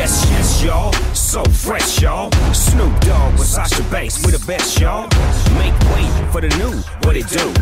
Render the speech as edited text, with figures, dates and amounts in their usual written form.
Yes, yes, y'all. So fresh, y'all. Snoop Dogg with Sasha Banks, we the best, y'all. Make way for the new, what it do?